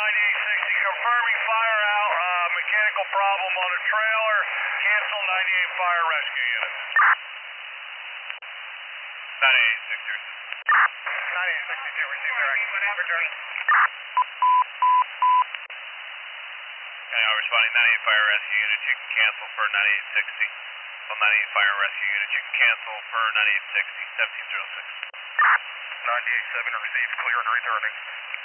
9860, confirming fire out, mechanical problem on a trailer, cancel 98 fire rescue units. 9860. 9862, receive direct. Returning. Responding 98 fire rescue units, you can cancel for 9860. So 98 fire rescue units, you can cancel for 9860, 1706. 98-7 received, clear and returning.